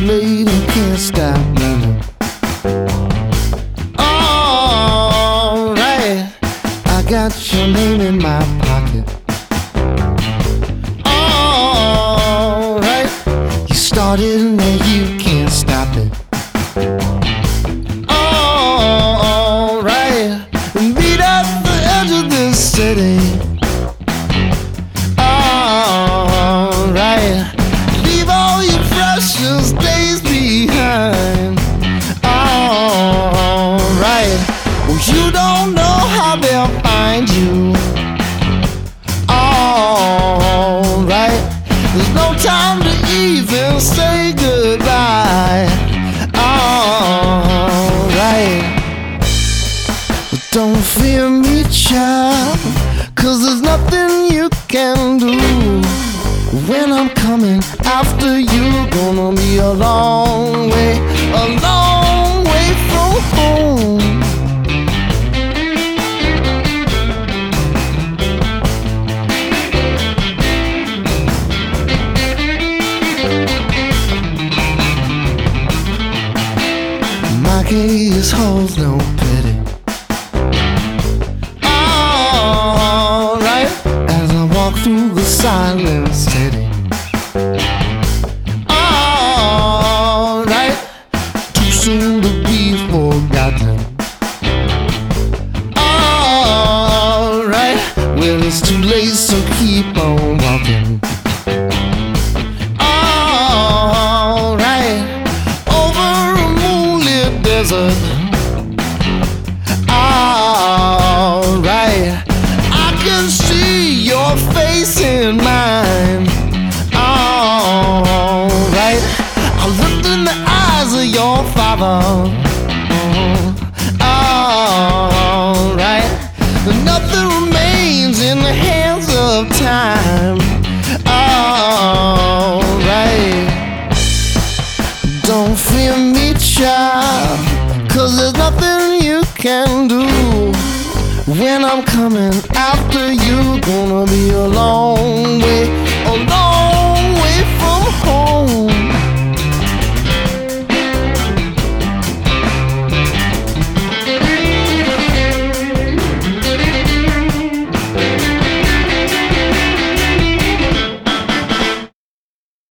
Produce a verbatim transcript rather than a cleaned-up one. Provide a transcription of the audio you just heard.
late and can't stop running. Alright, I got your name in my pocket. Alright, you started and now you can't stop it. Alright, meet at the edge of this city. Alright, leave all your precious days behind. Alright, well, you don't know how they'll find you. Alright, there's no time to even say goodbye. Alright, but don't fear me, child, 'cause there's nothing you can do. When I'm coming after you, gonna be a long way, a long way from home. My gaze holds no pity. Alright, as I walk through the silent city. Alright, too soon to be forgotten. Alright, well, it's too late, so keep on walking. Alright, over a moonlit desert. Alright, I can see your face in mine. Alright, I looked in the eyes of your father. Alright, nothing remains in the hands of time. Alright, don't fear me, child, 'cause there's nothing you can do. When I'm coming after you, gonna be a long way, a long